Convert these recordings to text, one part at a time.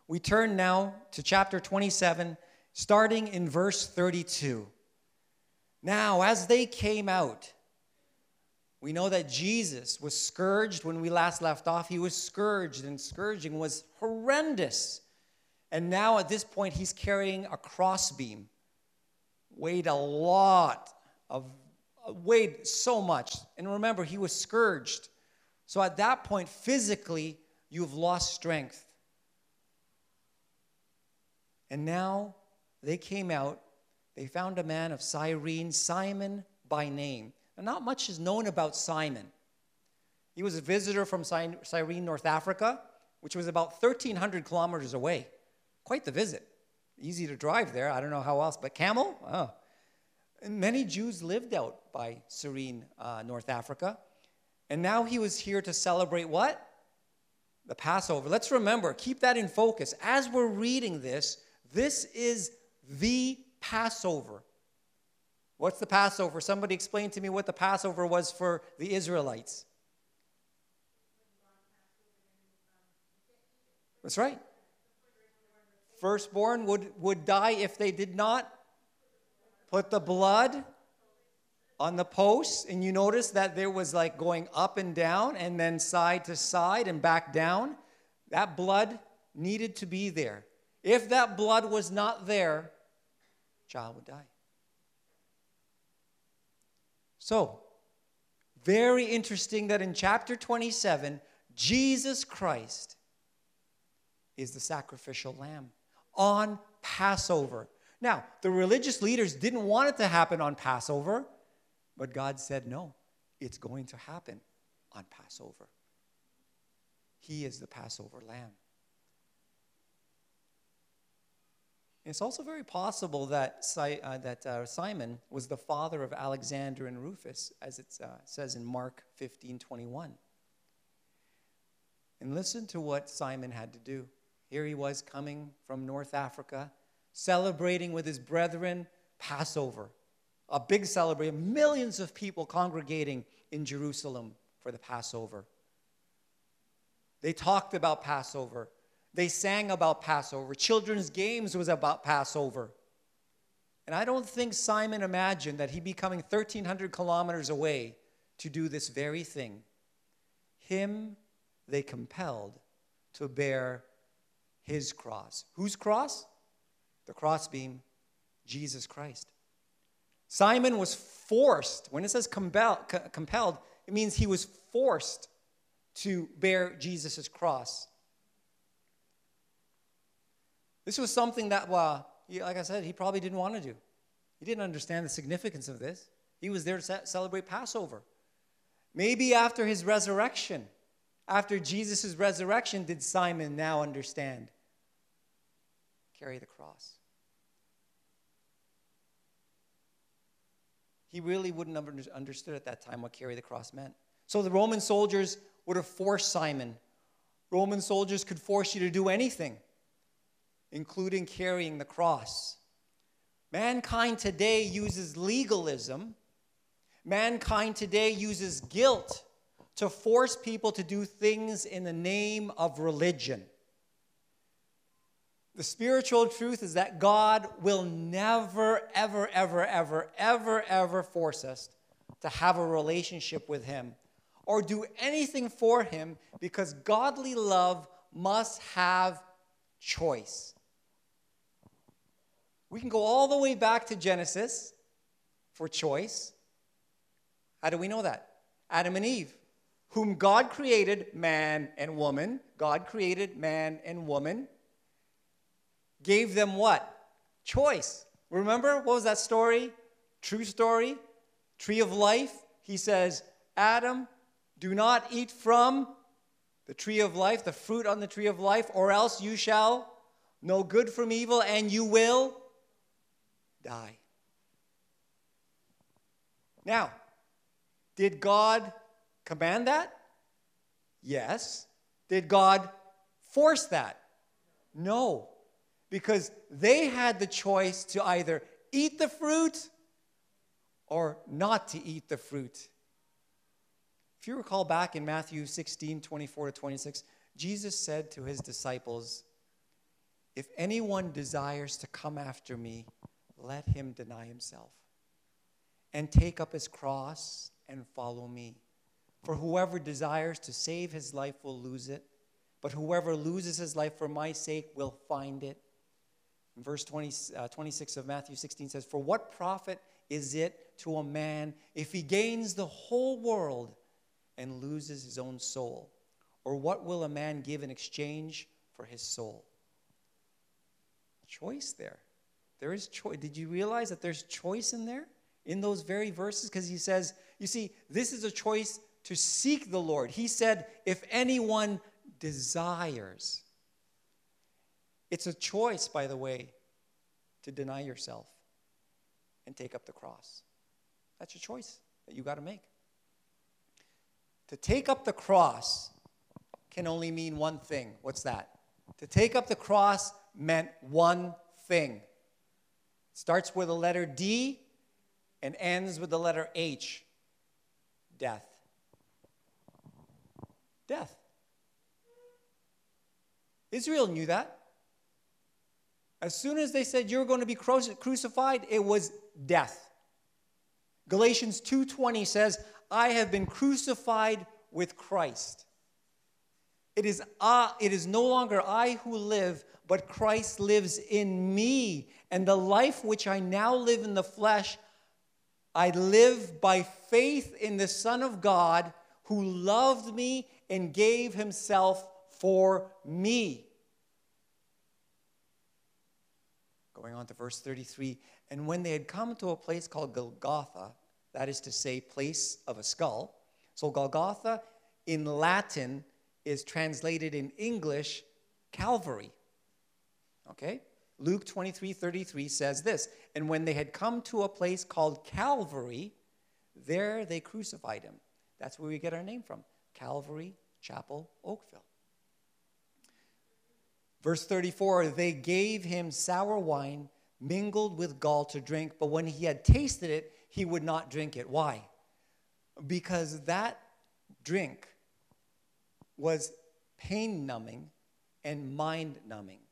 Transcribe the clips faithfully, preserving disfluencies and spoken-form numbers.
We turn now to chapter twenty-seven, starting in verse thirty-two. Now, as they came out, we know that Jesus was scourged when we last left off. He was scourged, and scourging was horrendous. And now at this point, he's carrying a crossbeam. Weighed a lot of, weighed so much. And remember, he was scourged. So at that point, physically, you've lost strength. And now they came out. They found a man of Cyrene, Simon by name. Now, not much is known about Simon. He was a visitor from Cyrene, North Africa, which was about thirteen hundred kilometers away. Quite the visit. Easy to drive there. I don't know how else, but camel? Oh. And many Jews lived out by Cyrene, uh, North Africa. And now he was here to celebrate what? The Passover. Let's remember, keep that in focus. As we're reading this, this is the Passover. What's the Passover? Somebody explain to me what the Passover was for the Israelites. That's right. Firstborn would, would die if they did not put the blood on the posts. And you notice that there was like going up and down and then side to side and back down. That blood needed to be there. If that blood was not there, child would die. So, very interesting that in chapter twenty-seven, Jesus Christ is the sacrificial lamb on Passover. Now, the religious leaders didn't want it to happen on Passover, but God said, no, it's going to happen on Passover. He is the Passover lamb. It's also very possible that, uh, that uh, Simon was the father of Alexander and Rufus, as it uh, says in Mark fifteen twenty-one. And listen to what Simon had to do. Here he was coming from North Africa, celebrating with his brethren Passover. A big celebration, millions of people congregating in Jerusalem for the Passover. They talked about Passover. They sang about Passover. Children's games was about Passover. And I don't think Simon imagined that he'd be coming thirteen hundred kilometers away to do this very thing. Him they compelled to bear his cross. Whose cross? The crossbeam, Jesus Christ. Simon was forced. When it says compel, compelled, it means he was forced to bear Jesus' cross. This was something that, uh, like I said, he probably didn't want to do. He didn't understand the significance of this. He was there to celebrate Passover. Maybe after his resurrection, after Jesus' resurrection, did Simon now understand? Carry the cross. He really wouldn't have understood at that time what carry the cross meant. So the Roman soldiers would have forced Simon. Roman soldiers could force you to do anything, including carrying the cross. Mankind today uses legalism. Mankind today uses guilt to force people to do things in the name of religion. The spiritual truth is that God will never, ever, ever, ever, ever, ever force us to have a relationship with him or do anything for him, because godly love must have choice. We can go all the way back to Genesis for choice. How do we know that? Adam and Eve, whom God created, man and woman. God created man and woman. Gave them what? Choice. Remember, what was that story? True story. Tree of life. He says, Adam, do not eat from the tree of life, the fruit on the tree of life, or else you shall know good from evil, and you will die. Now, did God command that? Yes. Did God force that? No. Because they had the choice to either eat the fruit or not to eat the fruit. If you recall back in Matthew sixteen, twenty-four to twenty-six, Jesus said to his disciples, If anyone desires to come after me, let him deny himself and take up his cross and follow me. For whoever desires to save his life will lose it, but whoever loses his life for my sake will find it. And verse twenty, uh, twenty-six of Matthew sixteen says, for what profit is it to a man if he gains the whole world and loses his own soul? Or what will a man give in exchange for his soul? Choice there. There is choice. Did you realize that there's choice in there? In those very verses? Because he says, you see, this is a choice to seek the Lord. He said, if anyone desires. It's a choice, by the way, to deny yourself and take up the cross. That's your choice that you got to make. To take up the cross can only mean one thing. What's that? To take up the cross meant one thing. It starts with the letter D and ends with the letter H. Death. Death. Israel knew that. As soon as they said you're going to be crucified, it was death. Galatians two twenty says, I have been crucified with Christ. It is, uh, it is no longer I who live, but Christ lives in me. And the life which I now live in the flesh, I live by faith in the Son of God who loved me and gave himself for me. Going on to verse thirty-three, and when they had come to a place called Golgotha, that is to say, place of a skull. So Golgotha in Latin is translated in English, Calvary. Okay? Luke twenty-three thirty-three says this, and when they had come to a place called Calvary, there they crucified him. That's where we get our name from, Calvary Chapel, Oakville. Verse thirty-four, they gave him sour wine mingled with gall to drink, but when he had tasted it, he would not drink it. Why? Because that drink was pain-numbing and mind-numbing.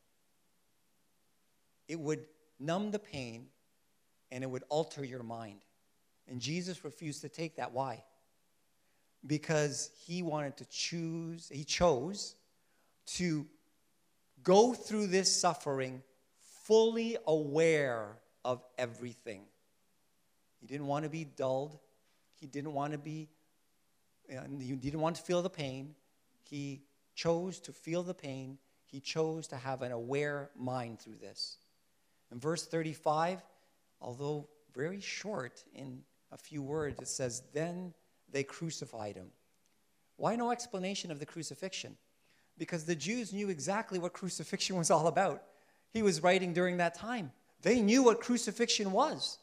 It would numb the pain, and it would alter your mind. And Jesus refused to take that. Why? Because he wanted to choose, he chose to go through this suffering fully aware of everything. He didn't want to be dulled. He didn't want to be, he didn't want to feel the pain. He chose to feel the pain. He chose to have an aware mind through this. In verse thirty-five, although very short in a few words, it says, then they crucified him. Why no explanation of the crucifixion? Because the Jews knew exactly what crucifixion was all about. He was writing during that time. They knew what crucifixion was.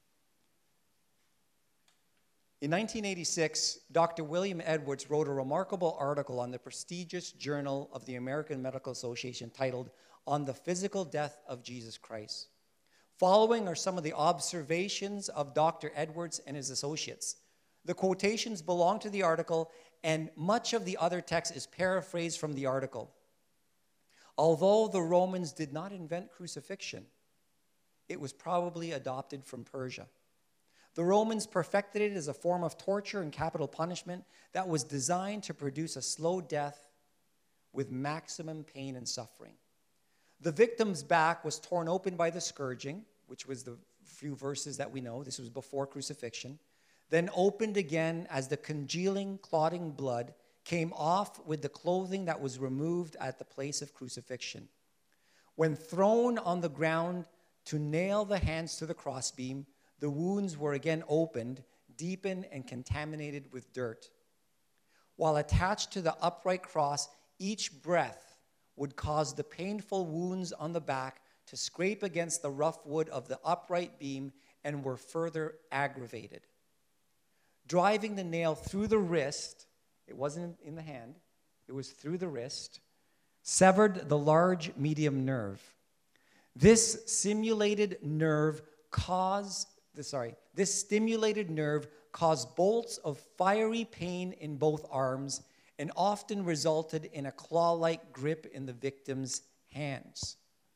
In nineteen eighty-six, Doctor William Edwards wrote a remarkable article on the prestigious Journal of the American Medical Association titled, On the Physical Death of Jesus Christ. Following are some of the observations of Doctor Edwards and his associates. The quotations belong to the article, and much of the other text is paraphrased from the article. Although the Romans did not invent crucifixion, it was probably adopted from Persia. The Romans perfected it as a form of torture and capital punishment that was designed to produce a slow death with maximum pain and suffering. The victim's back was torn open by the scourging, which was the few verses that we know. This was before crucifixion. Then opened again as the congealing, clotting blood came off with the clothing that was removed at the place of crucifixion. When thrown on the ground to nail the hands to the crossbeam, the wounds were again opened, deepened, and contaminated with dirt. While attached to the upright cross, each breath would cause the painful wounds on the back to scrape against the rough wood of the upright beam and were further aggravated. Driving the nail through the wrist, it wasn't in the hand, it was through the wrist, severed the large medium nerve. This simulated nerve caused, sorry, this stimulated nerve caused bolts of fiery pain in both arms and often resulted in a claw-like grip in the victim's hands.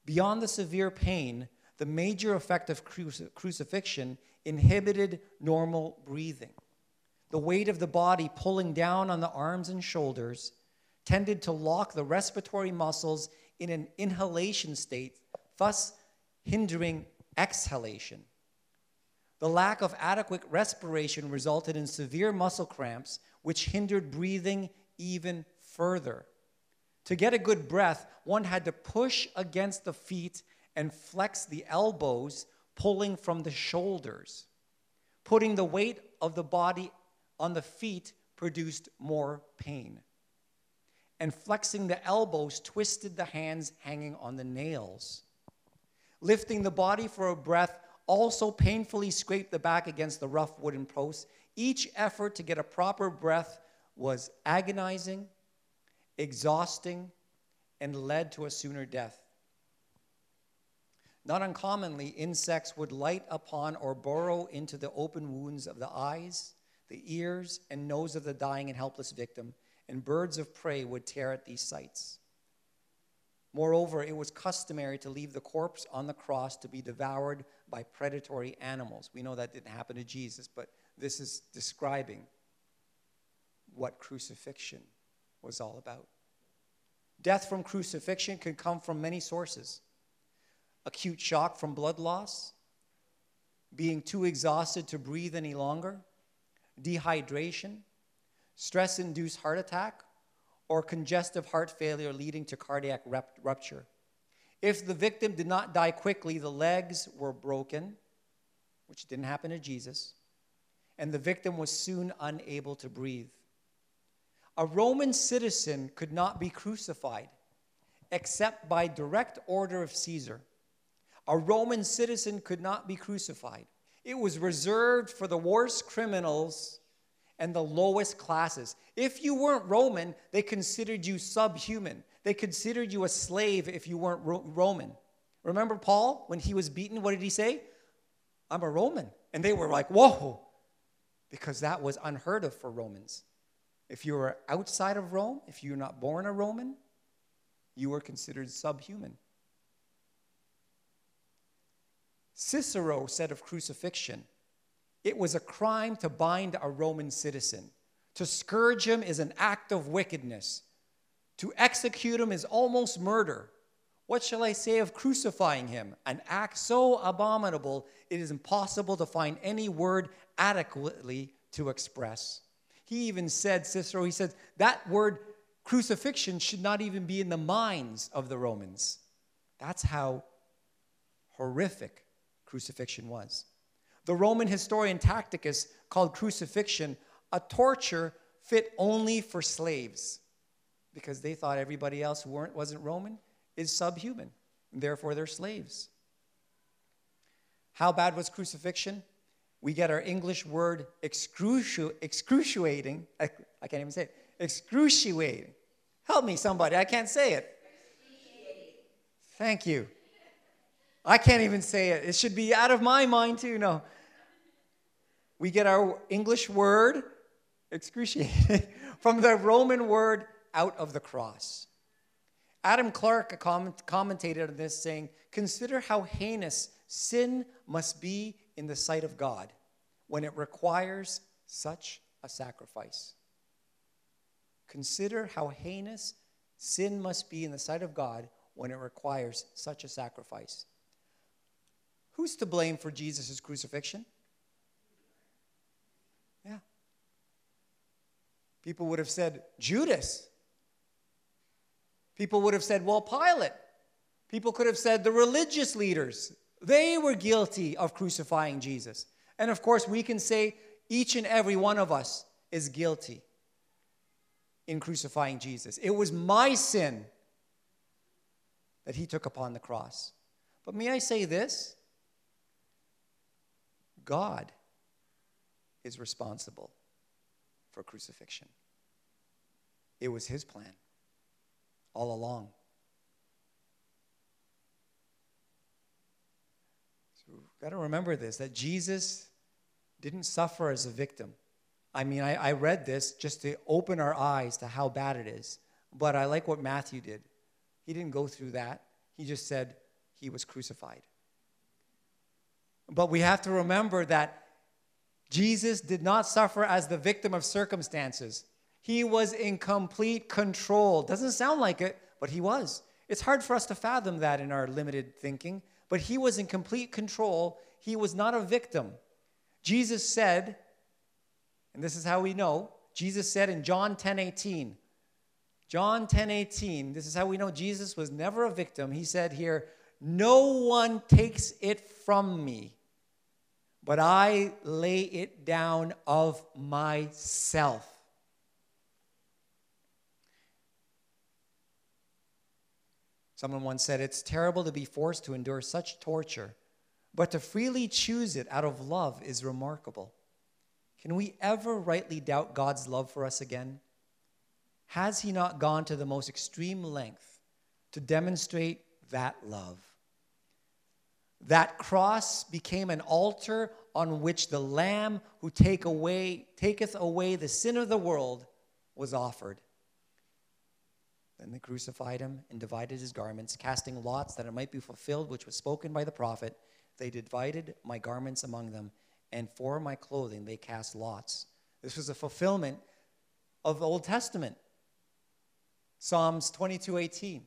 Beyond the severe pain, the major effect of cruci- crucifixion inhibited normal breathing. The weight of the body pulling down on the arms and shoulders tended to lock the respiratory muscles in an inhalation state, thus hindering exhalation. The lack of adequate respiration resulted in severe muscle cramps, which hindered breathing even further. To get a good breath, one had to push against the feet and flex the elbows, pulling from the shoulders. Putting the weight of the body on the feet produced more pain. And flexing the elbows twisted the hands hanging on the nails. Lifting the body for a breath also painfully scraped the back against the rough wooden posts. Each effort to get a proper breath was agonizing, exhausting, and led to a sooner death. Not uncommonly, insects would light upon or burrow into the open wounds of the eyes, the ears, and nose of the dying and helpless victim, and birds of prey would tear at these sites. Moreover, it was customary to leave the corpse on the cross to be devoured by predatory animals. We know that didn't happen to Jesus, but this is describing what crucifixion was all about. Death from crucifixion could come from many sources. Acute shock from blood loss, being too exhausted to breathe any longer, dehydration, stress-induced heart attack, or congestive heart failure leading to cardiac rupture. If the victim did not die quickly, the legs were broken, which didn't happen to Jesus, and the victim was soon unable to breathe. A Roman citizen could not be crucified except by direct order of Caesar. A Roman citizen could not be crucified. It was reserved for the worst criminals and the lowest classes. If you weren't Roman, they considered you subhuman. They considered you a slave if you weren't Ro- Roman. Remember Paul, when he was beaten, what did he say? I'm a Roman. And they were like, whoa, because that was unheard of for Romans. If you were outside of Rome, if you were not born a Roman, you were considered subhuman. Cicero said of crucifixion, it was a crime to bind a Roman citizen. To scourge him is an act of wickedness. To execute him is almost murder. What shall I say of crucifying him? An act so abominable, it is impossible to find any word adequately to express. He even said, Cicero, he said, that word crucifixion should not even be in the minds of the Romans. That's how horrific crucifixion was. The Roman historian Tacitus called crucifixion a torture fit only for slaves, because they thought everybody else who weren't, wasn't Roman is subhuman, and therefore they're slaves. How bad was crucifixion? We get our English word excruci- excruciating. I, I can't even say it. Excruciating. Help me, somebody. I can't say it. Thank you. I can't even say it. It should be out of my mind too. No. We get our English word, excruciating, from the Roman word out of the cross. Adam Clarke comment, commentated on this saying, consider how heinous sin must be in the sight of God when it requires such a sacrifice. Consider how heinous sin must be in the sight of God when it requires such a sacrifice. Who's to blame for Jesus' crucifixion? Yeah. People would have said, Judas. People would have said, well, Pilate. People could have said the religious leaders. They were guilty of crucifying Jesus. And of course, we can say each and every one of us is guilty in crucifying Jesus. It was my sin that he took upon the cross. But may I say this? God is responsible for crucifixion. It was his plan all along. So we've got to remember this, that Jesus didn't suffer as a victim. I mean, I, I read this just to open our eyes to how bad it is. But I like what Matthew did. He didn't go through that. He just said, he was crucified. But we have to remember that Jesus did not suffer as the victim of circumstances. He was in complete control. Doesn't sound like it, but he was. It's hard for us to fathom that in our limited thinking, but he was in complete control. He was not a victim. Jesus said, and this is how we know, Jesus said in John ten eighteen, John ten eighteen, this is how we know Jesus was never a victim. He said here, "No one takes it from me, but I lay it down of myself." Someone once said, "It's terrible to be forced to endure such torture, but to freely choose it out of love is remarkable." Can we ever rightly doubt God's love for us again? Has he not gone to the most extreme length to demonstrate that love? That cross became an altar on which the Lamb who take away, taketh away the sin of the world was offered. Then they crucified him and divided his garments, casting lots that it might be fulfilled, which was spoken by the prophet. They divided my garments among them, and for my clothing they cast lots. This was a fulfillment of the Old Testament. Psalms twenty-two eighteen.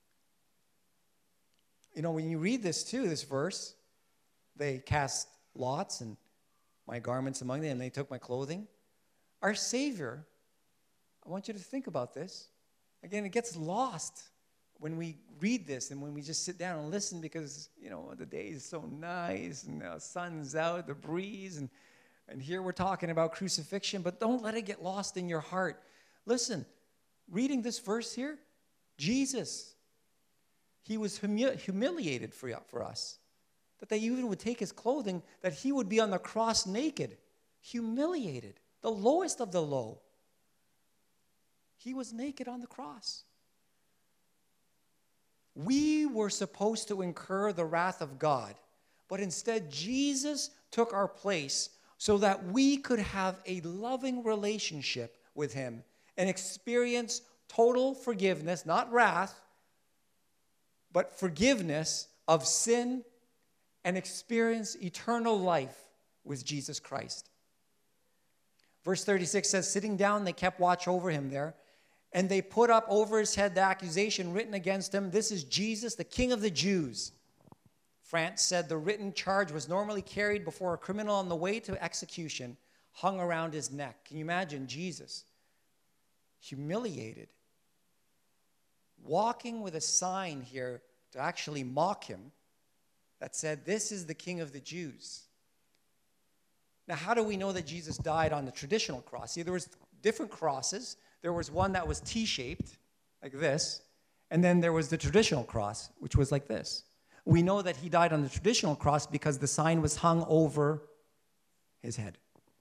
You know, when you read this too, this verse, they cast lots and my garments among them, and they took my clothing. Our Savior, I want you to think about this. Again, it gets lost when we read this and when we just sit down and listen because, you know, the day is so nice and the sun's out, the breeze, and, and here we're talking about crucifixion, but don't let it get lost in your heart. Listen, reading this verse here, Jesus, he was humi- humiliated for, for us, that they even would take his clothing, that he would be on the cross naked, humiliated, the lowest of the low. He was naked on the cross. We were supposed to incur the wrath of God, but instead Jesus took our place so that we could have a loving relationship with him and experience total forgiveness, not wrath, but forgiveness of sin and experience eternal life with Jesus Christ. Verse thirty-six says, sitting down, they kept watch over him there. And they put up over his head the accusation written against him. This is Jesus, the King of the Jews. France said the written charge was normally carried before a criminal on the way to execution, hung around his neck. Can you imagine Jesus, humiliated, walking with a sign here to actually mock him that said, this is the King of the Jews. Now, how do we know that Jesus died on the traditional cross? See, there was different crosses. There was one that was T-shaped, like this, and then there was the traditional cross, which was like this. We know that he died on the traditional cross because the sign was hung over his head.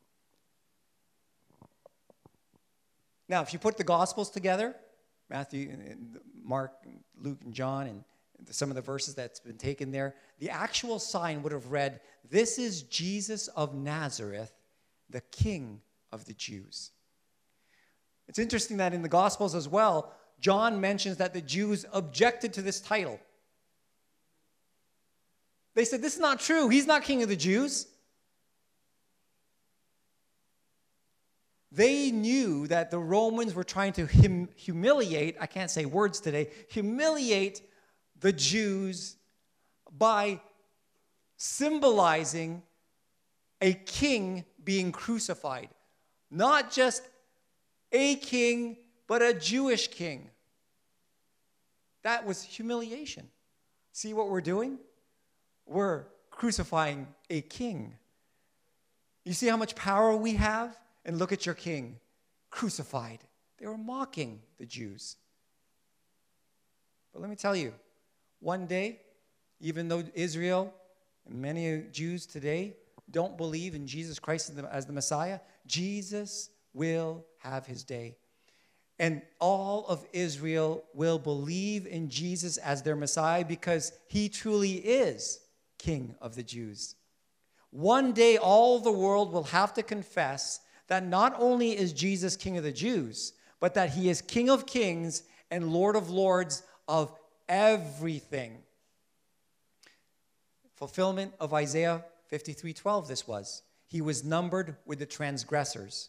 Now, if you put the Gospels together, Matthew, and Mark, and Luke, and John, and some of the verses that's been taken there, the actual sign would have read, this is Jesus of Nazareth, the King of the Jews. It's interesting that in the Gospels as well, John mentions that the Jews objected to this title. They said, this is not true. He's not King of the Jews. They knew that the Romans were trying to hum- humiliate, I can't say words today, humiliate the Jews by symbolizing a king being crucified. Not just a king, but a Jewish king. That was humiliation. See what we're doing? We're crucifying a king. You see how much power we have? And look at your king, crucified. They were mocking the Jews. But let me tell you, one day, even though Israel and many Jews today don't believe in Jesus Christ as the Messiah, Jesus will have his day. And all of Israel will believe in Jesus as their Messiah because he truly is King of the Jews. One day, all the world will have to confess that not only is Jesus King of the Jews, but that he is King of kings and Lord of lords of everything. Fulfillment of Isaiah fifty-three twelve this was. He was numbered with the transgressors.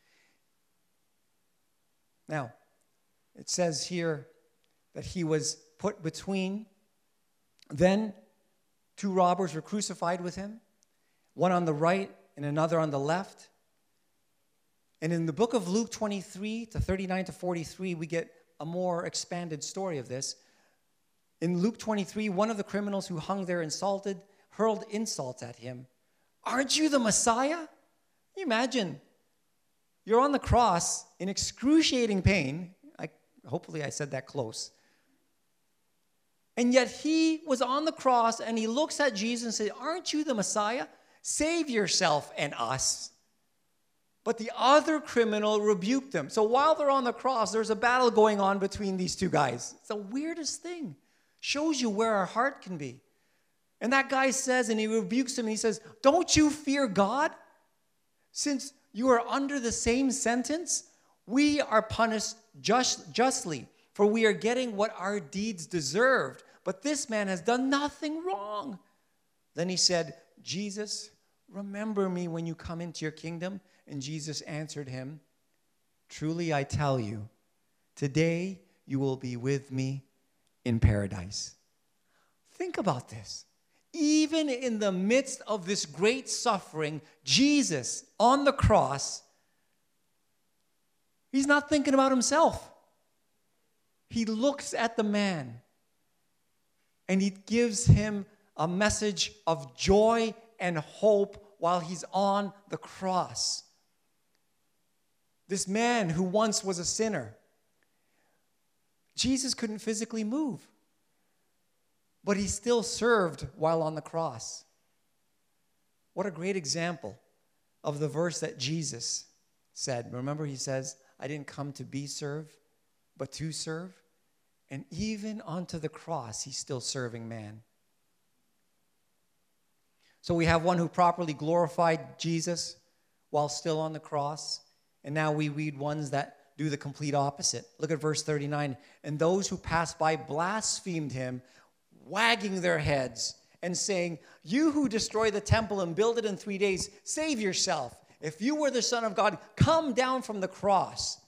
Now, it says here that he was put between. Then two robbers were crucified with him, one on the right and another on the left. And in the book of Luke twenty-three to thirty-nine to forty-three, we get a more expanded story of this. In Luke twenty-three, one of the criminals who hung there insulted, hurled insults at him. Aren't you the Messiah? Can you imagine? You're on the cross in excruciating pain. I, hopefully I said that close. And yet he was on the cross and he looks at Jesus and says, aren't you the Messiah? Save yourself and us. But the other criminal rebuked him. So while they're on the cross, there's a battle going on between these two guys. It's the weirdest thing. Shows you where our heart can be. And that guy says, and he rebukes him, and he says, don't you fear God? Since you are under the same sentence, we are punished just, justly, for we are getting what our deeds deserved. But this man has done nothing wrong. Then he said, Jesus, remember me when you come into your kingdom. And Jesus answered him, truly I tell you, today you will be with me in paradise. Think about this. Even in the midst of this great suffering, Jesus on the cross, he's not thinking about himself. He looks at the man and he gives him a message of joy and hope while he's on the cross. This man who once was a sinner, Jesus couldn't physically move, but he still served while on the cross. What a great example of the verse that Jesus said. Remember, he says, I didn't come to be served, but to serve. And even onto the cross, he's still serving man. So we have one who properly glorified Jesus while still on the cross. And now we read ones that do the complete opposite. Look at verse thirty-nine. And those who passed by blasphemed him, wagging their heads and saying, you who destroy the temple and build it in three days, save yourself. If you were the Son of God, come down from the cross.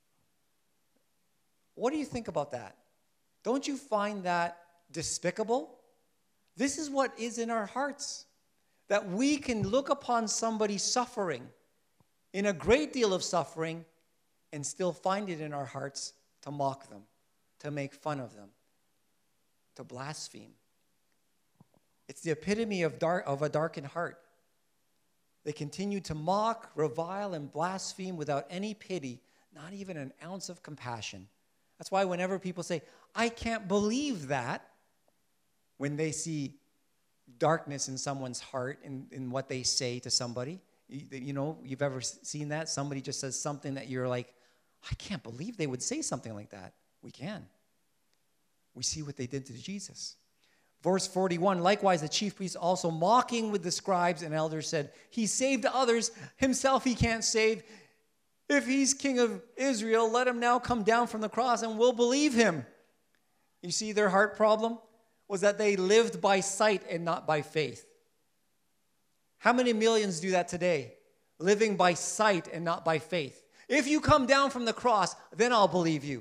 What do you think about that? Don't you find that despicable? This is what is in our hearts. That we can look upon somebody suffering, in a great deal of suffering, and still find it in our hearts to mock them, to make fun of them, to blaspheme. It's the epitome of, dark, of a darkened heart. They continue to mock, revile, and blaspheme without any pity, not even an ounce of compassion. That's why whenever people say, I can't believe that, when they see darkness in someone's heart in, in what they say to somebody, you, you know, you've ever seen that? Somebody just says something that you're like, I can't believe they would say something like that. We can. We see what they did to Jesus. Verse forty-one, likewise the chief priests also mocking with the scribes and elders said, he saved others, himself he can't save. If he's king of Israel, let him now come down from the cross and we'll believe him. You see their heart problem was that they lived by sight and not by faith. How many millions do that today? Living by sight and not by faith. If you come down from the cross, then I'll believe you.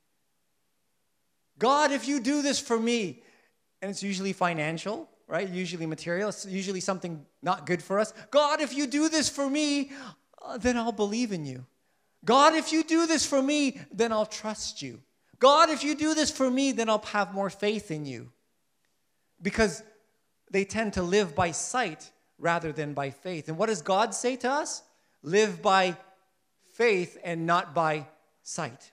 God, if you do this for me, and it's usually financial, right? Usually material. It's usually something not good for us. God, if you do this for me, uh, then I'll believe in you. God, if you do this for me, then I'll trust you. God, if you do this for me, then I'll have more faith in you. Because they tend to live by sight rather than by faith. And what does God say to us? Live by faith and not by sight.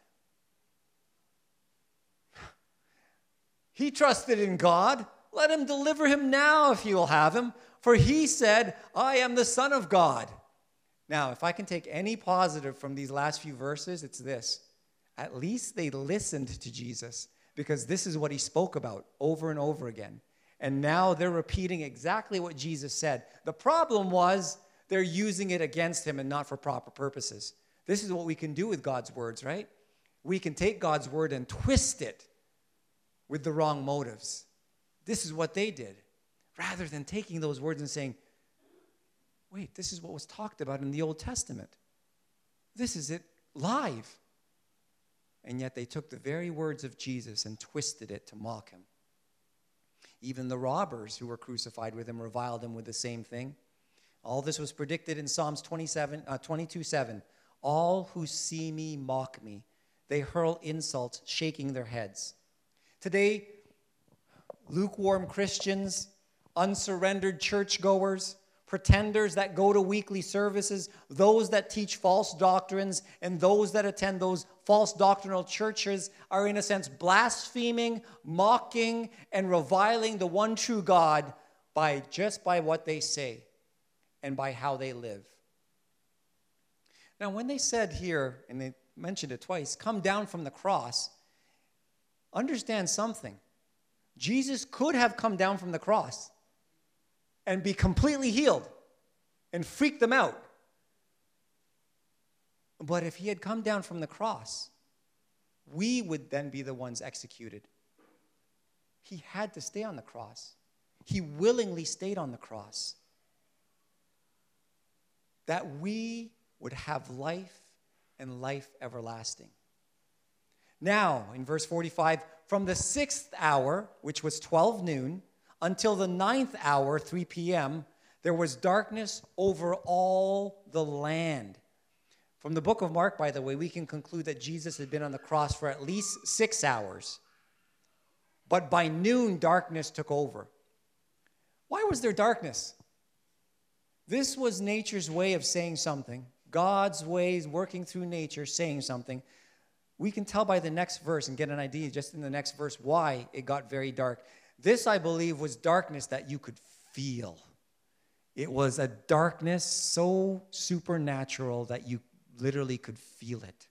He trusted in God. Let him deliver him now if he will have him. For he said, I am the Son of God. Now, if I can take any positive from these last few verses, it's this. At least they listened to Jesus, because this is what he spoke about over and over again. And now they're repeating exactly what Jesus said. The problem was they're using it against him and not for proper purposes. This is what we can do with God's words, right? We can take God's word and twist it with the wrong motives. This is what they did. rather than taking those words and saying, wait, this is what was talked about in the Old Testament. This is it live. And yet they took the very words of Jesus and twisted it to mock him. Even the robbers who were crucified with him reviled him with the same thing. All this was predicted in Psalms twenty-seven, uh, twenty-two seven. All who see me mock me. They hurl insults, shaking their heads. Today, lukewarm Christians, unsurrendered churchgoers, pretenders that go to weekly services, those that teach false doctrines, and those that attend those false doctrinal churches are in a sense blaspheming, mocking, and reviling the one true God by just by what they say and by how they live. Now, when they said here, and they mentioned it twice, come down from the cross, understand something. Jesus could have come down from the cross and be completely healed and freak them out. But if he had come down from the cross, we would then be the ones executed. He had to stay on the cross. He willingly stayed on the cross, that we would have life and life everlasting. Now, in verse forty-five, from the sixth hour, which was twelve noon, until the ninth hour, three p.m., there was darkness over all the land. From the book of Mark, by the way, we can conclude that Jesus had been on the cross for at least six hours. But by noon, darkness took over. Why was there darkness? This was nature's way of saying something. God's ways working through nature saying something. We can tell by the next verse and get an idea just in the next verse why it got very dark. This, I believe, was darkness that you could feel. It was a darkness so supernatural that you literally could feel it.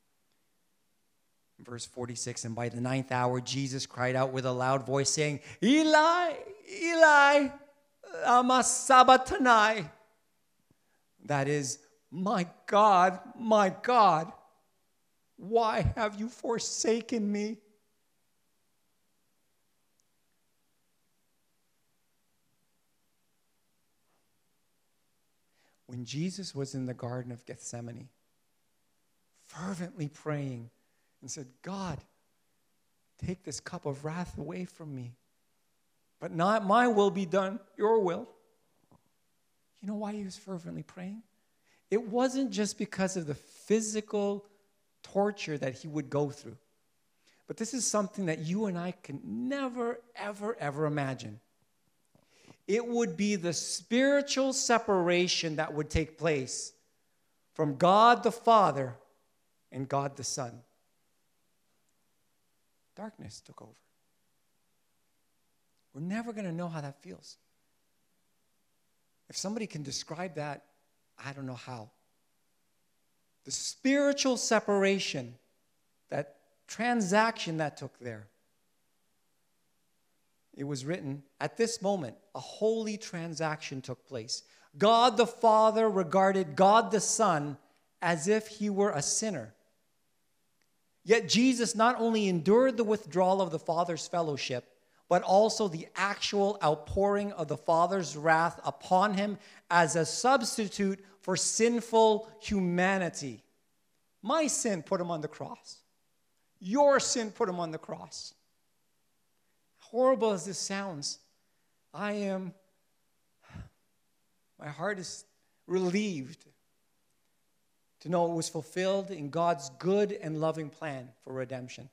Verse forty-six, and by the ninth hour, Jesus cried out with a loud voice, saying, Eli, Eli, lama sabachthani. That is, my God, my God, why have you forsaken me? When Jesus was in the Garden of Gethsemane, fervently praying and said, God, take this cup of wrath away from me, but not my will be done, your will. You know why he was fervently praying? It wasn't just because of the physical torture that he would go through, but this is something that you and I can never, ever, ever imagine. It would be the spiritual separation that would take place from God the Father and God the Son. Darkness took over. We're never going to know how that feels. If somebody can describe that, I don't know how. The spiritual separation, that transaction that took there. It was written, at this moment, a holy transaction took place. God the Father regarded God the Son as if he were a sinner. Yet Jesus not only endured the withdrawal of the Father's fellowship, but also the actual outpouring of the Father's wrath upon him as a substitute for sinful humanity. My sin put him on the cross. Your sin put him on the cross. Horrible as this sounds, I am, my heart is relieved to know it was fulfilled in God's good and loving plan for redemption.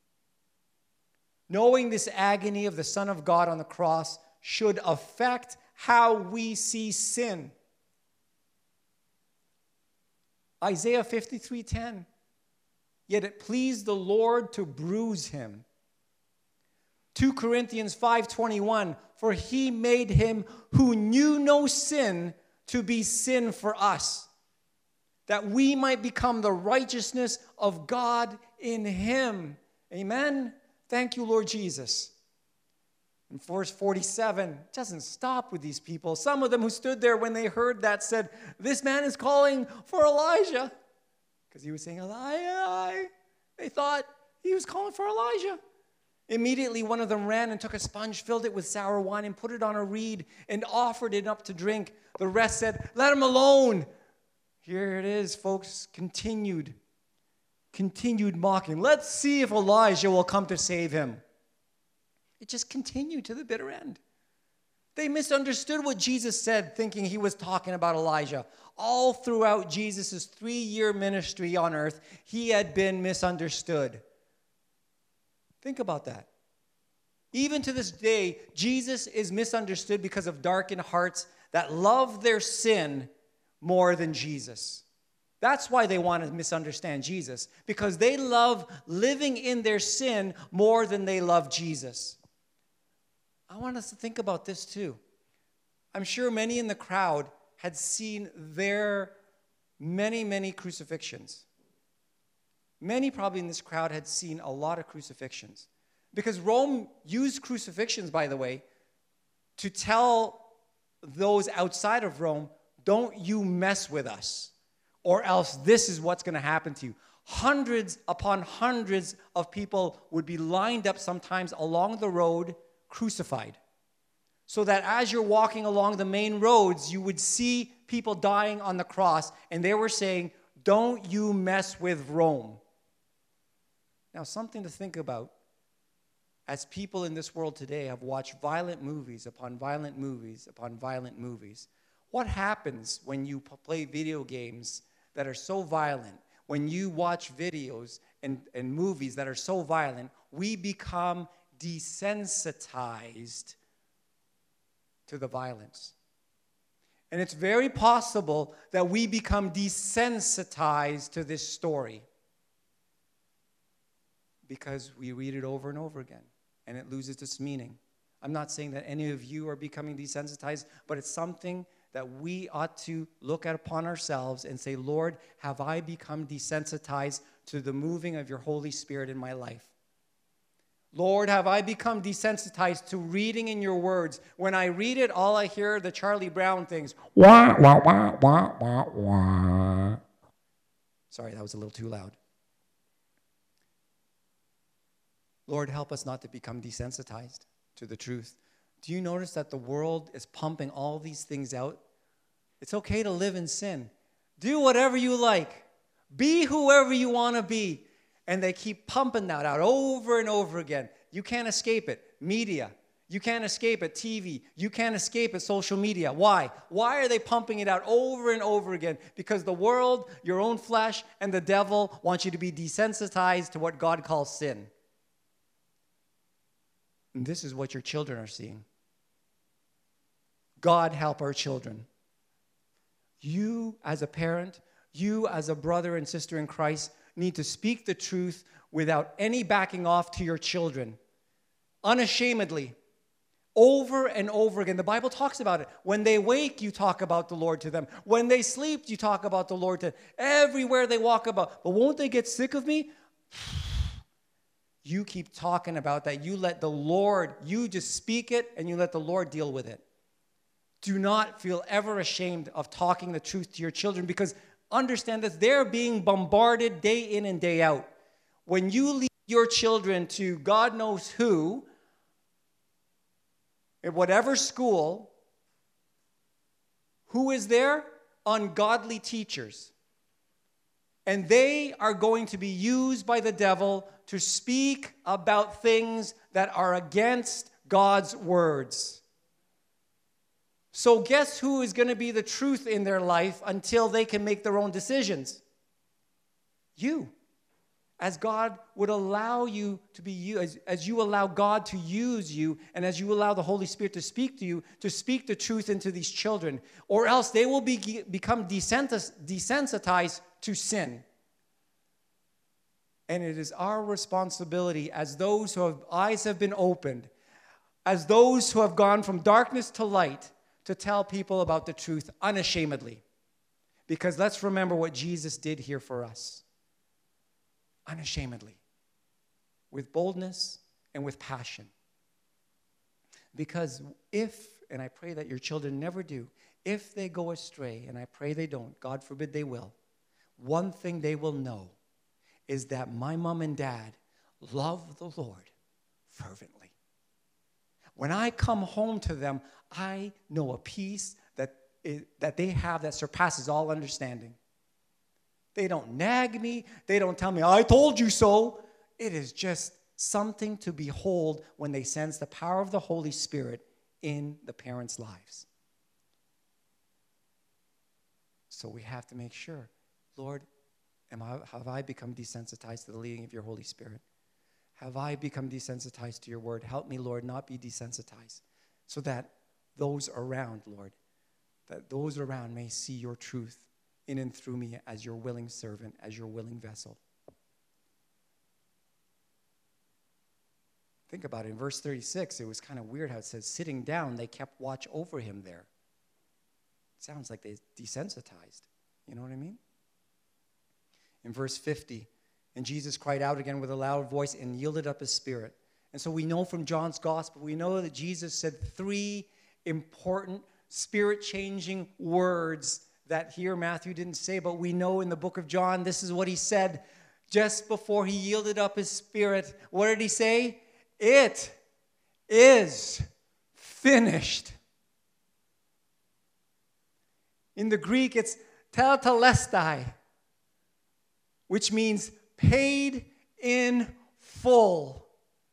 Knowing this agony of the Son of God on the cross should affect how we see sin. Isaiah fifty-three ten, yet it pleased the Lord to bruise him. Second Corinthians five twenty-one, for he made him who knew no sin to be sin for us, that we might become the righteousness of God in him. Amen? Thank you, Lord Jesus. And verse forty-seven doesn't stop with these people. Some of them who stood there when they heard that said, this man is calling for Elijah. Because he was saying, Elijah. They thought he was calling for Elijah. Immediately, one of them ran and took a sponge, filled it with sour wine, and put it on a reed and offered it up to drink. The rest said, "Let him alone." Here it is, folks. Continued, continued mocking. Let's see if Elijah will come to save him. It just continued to the bitter end. They misunderstood what Jesus said, thinking he was talking about Elijah. All throughout Jesus' three-year ministry on earth, he had been misunderstood. Think about that. Even to this day, Jesus is misunderstood because of darkened hearts that love their sin more than Jesus. That's why they want to misunderstand Jesus, because they love living in their sin more than they love Jesus. I want us to think about this too. I'm sure many in the crowd had seen their many, many crucifixions. Many probably in this crowd had seen a lot of crucifixions. Because Rome used crucifixions, by the way, to tell those outside of Rome, don't you mess with us, or else this is what's going to happen to you. Hundreds upon hundreds of people would be lined up sometimes along the road, crucified. So that as you're walking along the main roads, you would see people dying on the cross, and they were saying, don't you mess with Rome. Now, something to think about, as people in this world today have watched violent movies upon violent movies upon violent movies. What happens when you play video games that are so violent? When you watch videos and, and movies that are so violent, we become desensitized to the violence. And it's very possible that we become desensitized to this story because we read it over and over again, and it loses its meaning. I'm not saying that any of you are becoming desensitized, but it's something that we ought to look at upon ourselves and say, Lord, have I become desensitized to the moving of your Holy Spirit in my life? Lord, have I become desensitized to reading in your words? When I read it, all I hear are the Charlie Brown things. Wah, wah, wah, wah, wah, wah. Sorry, that was a little too loud. Lord, help us not to become desensitized to the truth. Do you notice that the world is pumping all these things out? It's okay to live in sin. Do whatever you like. Be whoever you want to be. And they keep pumping that out over and over again. You can't escape it. Media. You can't escape it. T V. You can't escape it. Social media. Why? Why are they pumping it out over and over again? Because the world, your own flesh, and the devil want you to be desensitized to what God calls sin. And this is what your children are seeing. God help our children. You as a parent, you as a brother and sister in Christ need to speak the truth without any backing off to your children. Unashamedly. Over and over again. The Bible talks about it. When they wake, you talk about the Lord to them. When they sleep, you talk about the Lord to them. Everywhere they walk about. But won't they get sick of me? You keep talking about that. You let the Lord, you just speak it and you let the Lord deal with it. Do not feel ever ashamed of talking the truth to your children, because understand that they're being bombarded day in and day out. When you leave your children to God knows who, at whatever school, who is there? Ungodly teachers. And they are going to be used by the devil to speak about things that are against God's words. So guess who is going to be the truth in their life until they can make their own decisions? You. As God would allow you to be you, as, as you allow God to use you, and as you allow the Holy Spirit to speak to you, to speak the truth into these children, or else they will be, become desensitized to sin. And it is our responsibility as those who have eyes have been opened, as those who have gone from darkness to light, to tell people about the truth unashamedly. Because let's remember what Jesus did here for us. Unashamedly. With boldness and with passion. Because if, and I pray that your children never do, if they go astray, and I pray they don't, God forbid they will, one thing they will know is that my mom and dad love the Lord fervently. When I come home to them, I know a peace that, is, that they have that surpasses all understanding. They don't nag me. They don't tell me, I told you so. It is just something to behold when they sense the power of the Holy Spirit in the parents' lives. So we have to make sure, Lord, am I, have I become desensitized to the leading of your Holy Spirit? Have I become desensitized to your word? Help me, Lord, not be desensitized, so that those around, Lord, that those around may see your truth in and through me as your willing servant, as your willing vessel. Think about it. In verse thirty-six, it was kind of weird how it says, sitting down, they kept watch over him there. It sounds like they desensitized. You know what I mean? In verse fifty, and Jesus cried out again with a loud voice and yielded up his spirit. And so we know from John's gospel, we know that Jesus said three important spirit-changing words that here Matthew didn't say, but we know in the book of John, this is what he said just before he yielded up his spirit. What did he say? It is finished. In the Greek, it's tetelestai, which means paid in full.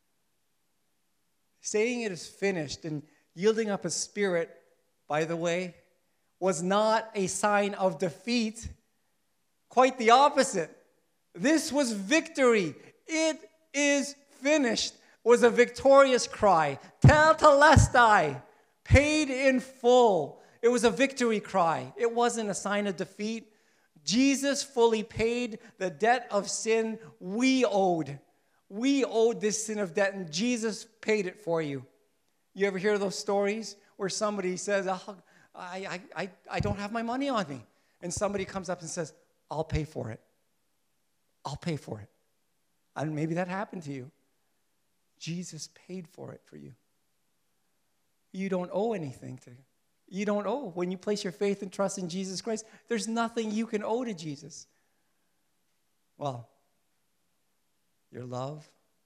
Saying it is finished and yielding up his spirit, by the way, was not a sign of defeat. Quite the opposite. This was victory. It is finished was a victorious cry. Tetelestai, paid in full. It was a victory cry. It wasn't a sign of defeat. Jesus fully paid the debt of sin we owed. We owed this sin of debt, and Jesus paid it for you. You ever hear those stories where somebody says, oh, I, I, I don't have my money on me. And somebody comes up and says, I'll pay for it. I'll pay for it. And maybe that happened to you. Jesus paid for it for you. You don't owe anything to him. You don't owe. When you place your faith and trust in Jesus Christ, there's nothing you can owe to Jesus. Well, your love,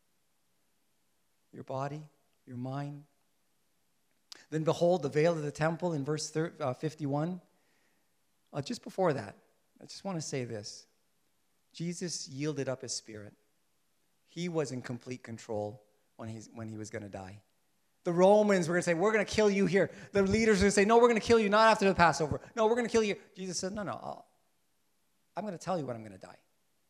your body, your mind. Then behold, the veil of the temple in verse fifty-one. Uh, just before that, I just want to say this. Jesus yielded up his spirit. He was in complete control when, he's, when he was going to die. The Romans were going to say, we're going to kill you here. The leaders were going to say, no, we're going to kill you not after the Passover. No, we're going to kill you. Jesus said, no, no, I'll, I'm going to tell you when I'm going to die.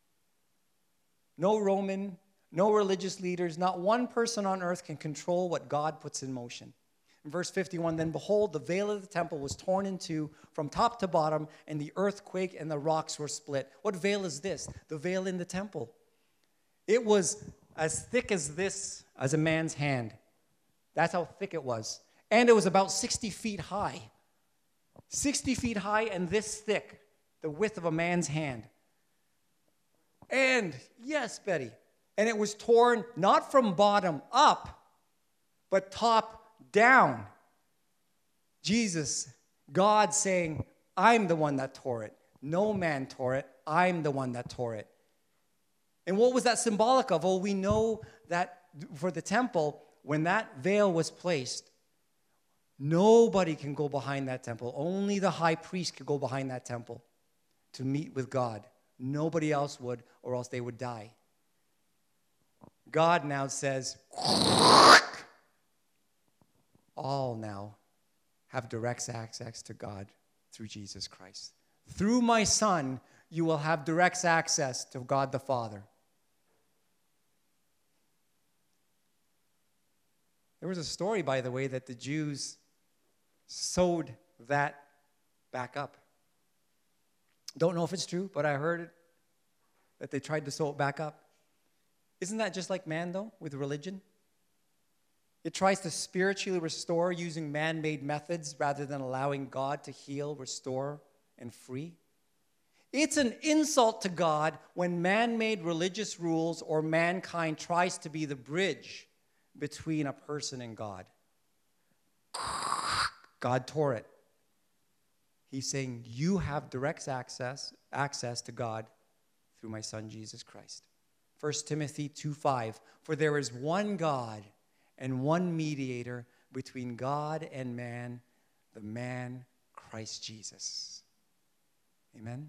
No Roman, no religious leaders, not one person on earth can control what God puts in motion. In verse fifty-one, then behold, the veil of the temple was torn in two from top to bottom, and the earthquake and the rocks were split. What veil is this? The veil in the temple. It was as thick as this, as a man's hand. That's how thick it was. And it was about sixty feet high. sixty feet high and this thick, the width of a man's hand. And, yes, Betty, and it was torn not from bottom up, but top down. Jesus, God saying, I'm the one that tore it. No man tore it. I'm the one that tore it. And what was that symbolic of? Well, we know that for the temple, when that veil was placed, nobody can go behind that temple. Only the high priest could go behind that temple to meet with God. Nobody else would, or else they would die. God now says, all now have direct access to God through Jesus Christ. Through my Son, you will have direct access to God the Father. There was a story, by the way, that the Jews sewed that back up. Don't know if it's true, but I heard it, that they tried to sew it back up. Isn't that just like man, though, with religion? It tries to spiritually restore using man-made methods rather than allowing God to heal, restore, and free. It's an insult to God when man-made religious rules or mankind tries to be the bridge between a person and God. God tore it. He's saying, you have direct access, access to God through my Son, Jesus Christ. First Timothy two five, for there is one God and one mediator between God and man, the man Christ Jesus. Amen?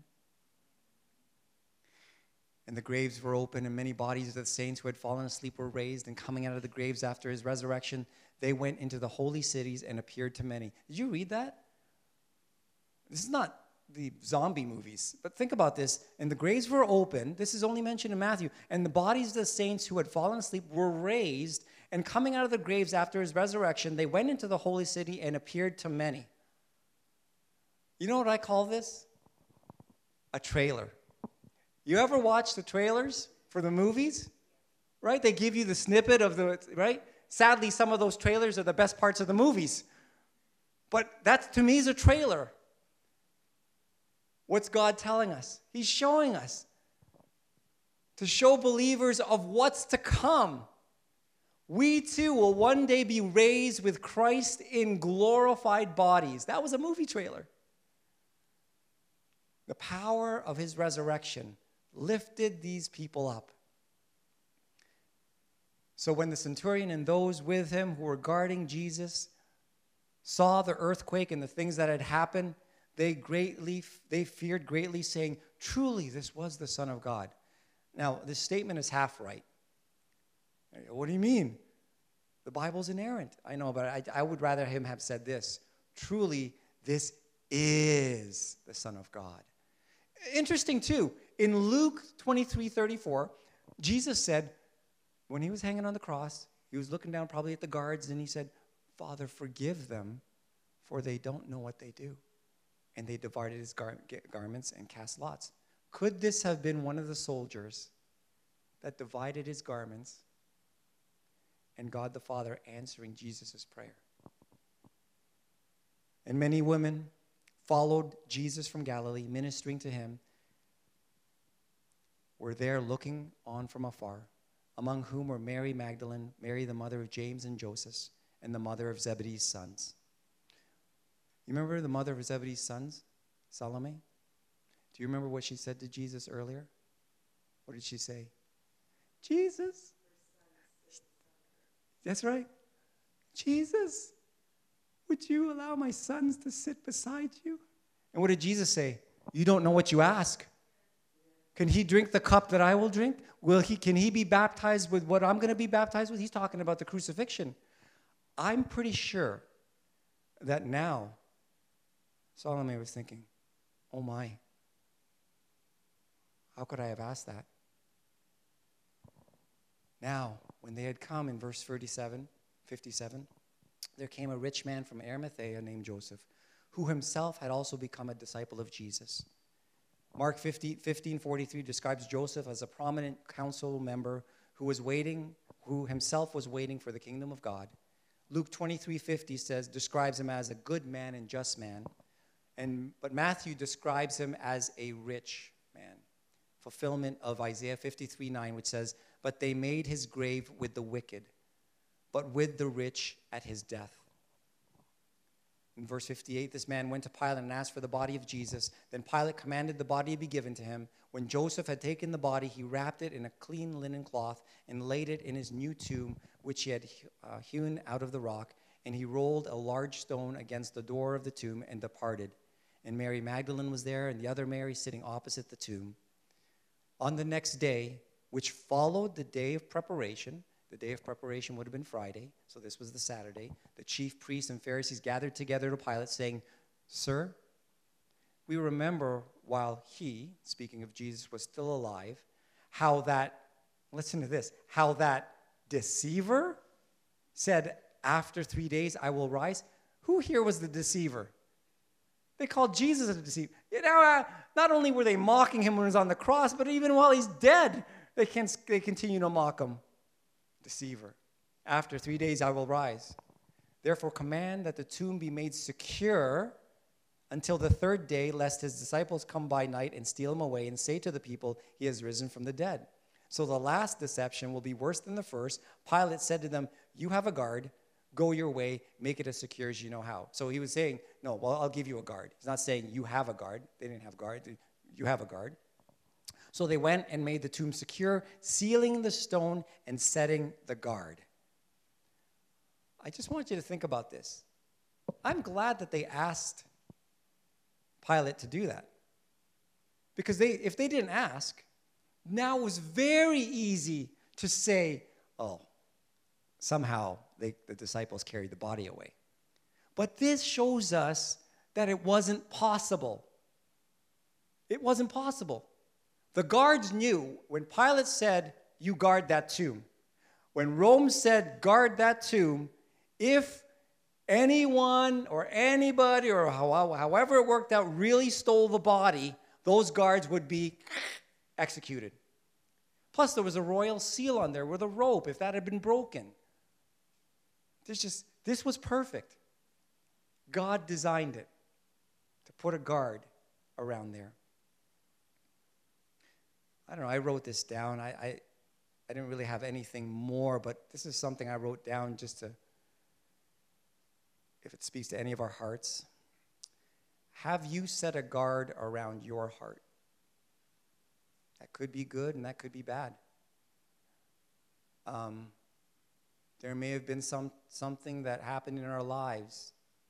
And the graves were open, and many bodies of the saints who had fallen asleep were raised, and coming out of the graves after his resurrection, they went into the holy cities and appeared to many. Did you read that? This is not the zombie movies, but think about this. And the graves were open. This is only mentioned in Matthew. And the bodies of the saints who had fallen asleep were raised, and coming out of the graves after his resurrection, they went into the holy city and appeared to many. You know what I call this? A trailer. You ever watch the trailers for the movies? Right? They give you the snippet of the, right? Sadly, some of those trailers are the best parts of the movies. But that, to me, is a trailer. What's God telling us? He's showing us to show believers of what's to come. We too will one day be raised with Christ in glorified bodies. That was a movie trailer. The power of his resurrection lifted these people up. So when the centurion and those with him who were guarding Jesus saw the earthquake and the things that had happened, they greatly, they feared greatly, saying, "Truly, this was the Son of God." Now, this statement is half right. What do you mean? The Bible's inerrant. I know, but I, I would rather him have said this. Truly, this is the Son of God. Interesting, too. In Luke twenty-three thirty-four, Jesus said, when he was hanging on the cross, he was looking down probably at the guards, and he said, "Father, forgive them, for they don't know what they do." And they divided his gar- garments and cast lots. Could this have been one of the soldiers that divided his garments and God the Father answering Jesus' prayer? And many women followed Jesus from Galilee, ministering to him, were there looking on from afar, among whom were Mary Magdalene, Mary the mother of James and Joseph, and the mother of Zebedee's sons. You remember the mother of Zebedee's sons, Salome? Do you remember what she said to Jesus earlier? What did she say? Jesus. That's right. Jesus, would you allow my sons to sit beside you? And what did Jesus say? You don't know what you ask. Can he drink the cup that I will drink? Will he? Can he be baptized with what I'm going to be baptized with? He's talking about the crucifixion. I'm pretty sure that now Salome was thinking, oh my, how could I have asked that? Now, when they had come in verse thirty-seven, fifty-seven, there came a rich man from Arimathea named Joseph, who himself had also become a disciple of Jesus. Mark fifteen forty-three describes Joseph as a prominent council member who was waiting, who himself was waiting for the kingdom of God. Luke twenty-three fifty says, describes him as a good man and just man. And, but Matthew describes him as a rich man. Fulfillment of Isaiah fifty-three nine, which says, but they made his grave with the wicked, but with the rich at his death. In verse fifty-eight, this man went to Pilate and asked for the body of Jesus. Then Pilate commanded the body be given to him. When Joseph had taken the body, he wrapped it in a clean linen cloth and laid it in his new tomb, which he had uh, hewn out of the rock. And he rolled a large stone against the door of the tomb and departed. And Mary Magdalene was there, and the other Mary sitting opposite the tomb. On the next day, which followed the day of preparation, the day of preparation would have been Friday, so this was the Saturday, the chief priests and Pharisees gathered together to Pilate, saying, Sir, we remember while he, speaking of Jesus, was still alive, how that, listen to this, how that deceiver said, after three days I will rise. Who here was the deceiver? They called Jesus a deceiver. You know, uh, not only were they mocking him when he was on the cross, but even while he's dead, they can they continue to mock him. Deceiver. After three days I will rise. Therefore command that the tomb be made secure until the third day, lest his disciples come by night and steal him away and say to the people, he has risen from the dead. So the last deception will be worse than the first. Pilate said to them, you have a guard. Go your way, make it as secure as you know how. So he was saying, no, well, I'll give you a guard. He's not saying you have a guard. They didn't have a guard. You have a guard. So they went and made the tomb secure, sealing the stone and setting the guard. I just want you to think about this. I'm glad that they asked Pilate to do that. Because they, if they didn't ask, now it was very easy to say, oh, somehow they, the disciples carried the body away. But this shows us that it wasn't possible. It wasn't possible. The guards knew when Pilate said, you guard that tomb. When Rome said, guard that tomb, if anyone or anybody or however it worked out really stole the body, those guards would be executed. Plus, there was a royal seal on there with a rope if that had been broken. There's just, this was perfect. God designed it to put a guard around there. I don't know, I wrote this down. I, I, I didn't really have anything more, but this is something I wrote down just to, if it speaks to any of our hearts. Have you set a guard around your heart? That could be good and that could be bad. Um, there may have been some something that happened in our lives,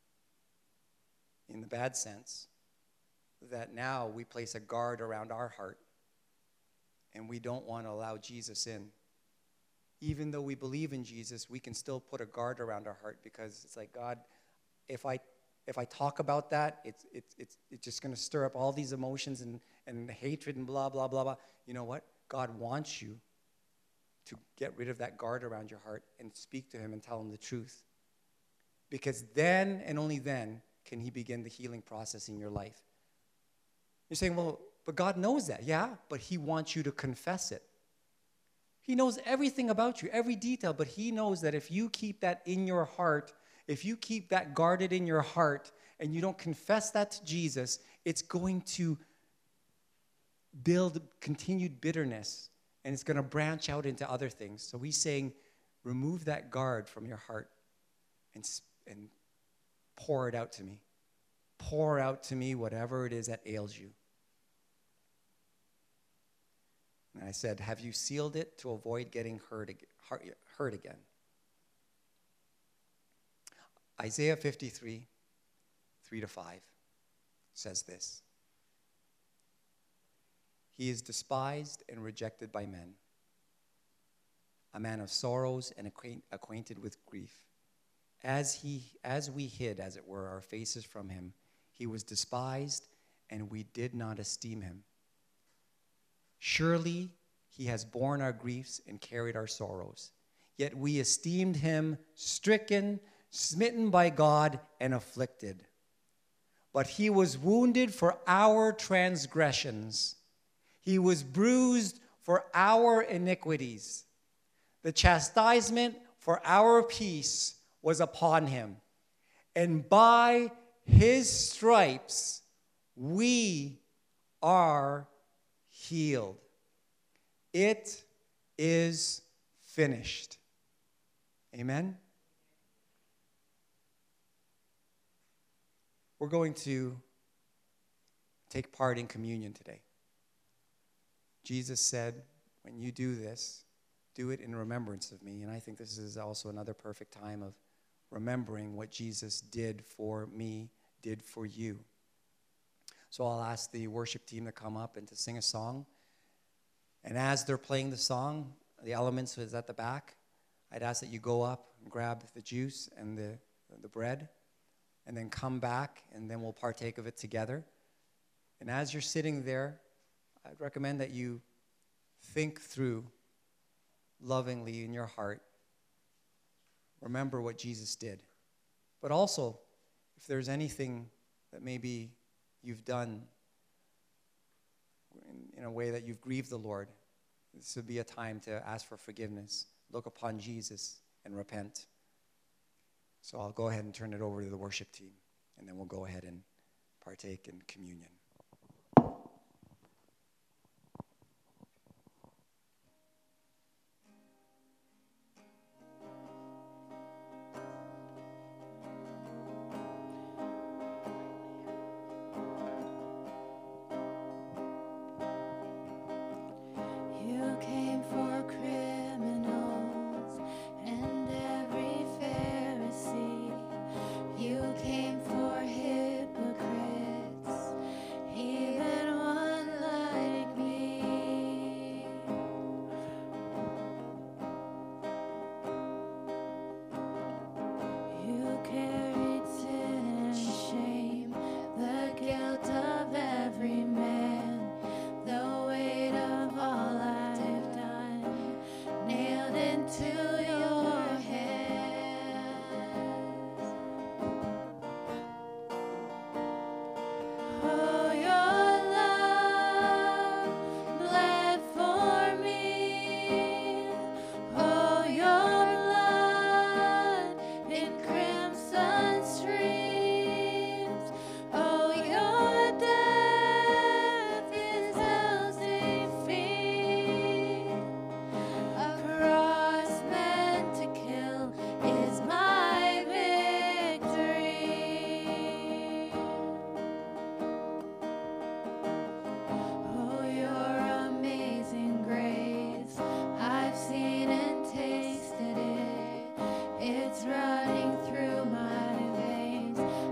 in the bad sense, that now we place a guard around our heart and we don't want to allow Jesus in. Even though we believe in Jesus, we can still put a guard around our heart because it's like, God, if I if I talk about that, it's it's it's it's just going to stir up all these emotions and, and hatred and blah, blah, blah, blah. You know what? God wants you to get rid of that guard around your heart and speak to him and tell him the truth. Because then and only then can he begin the healing process in your life. You're saying, well, but God knows that. Yeah, but he wants you to confess it. He knows everything about you, every detail, but he knows that if you keep that in your heart, if you keep that guarded in your heart and you don't confess that to Jesus, it's going to build continued bitterness and it's going to branch out into other things. So he's saying, remove that guard from your heart and, and pour it out to me. Pour out to me whatever it is that ails you. And I said, have you sealed it to avoid getting hurt, hurt again? Isaiah fifty-three, three to five says this. He is despised and rejected by men, a man of sorrows and acquaint, acquainted with grief. As he, as we hid, as it were, our faces from him, he was despised, and we did not esteem him. Surely he has borne our griefs and carried our sorrows. Yet we esteemed him stricken, smitten by God, and afflicted. But he was wounded for our transgressions. He was bruised for our iniquities. The chastisement for our peace was upon him. And by his stripes we are healed. It is finished. Amen? We're going to take part in communion today. Jesus said, when you do this, do it in remembrance of me. And I think this is also another perfect time of remembering what Jesus did for me, did for you. So I'll ask the worship team to come up and to sing a song. And as they're playing the song, the elements is at the back. I'd ask that you go up and grab the juice and the, the bread, and then come back, and then we'll partake of it together. And as you're sitting there, I'd recommend that you think through lovingly in your heart. Remember what Jesus did. But also, if there's anything that maybe you've done in, in a way that you've grieved the Lord, this would be a time to ask for forgiveness. Look upon Jesus and repent. So I'll go ahead and turn it over to the worship team, and then we'll go ahead and partake in communion.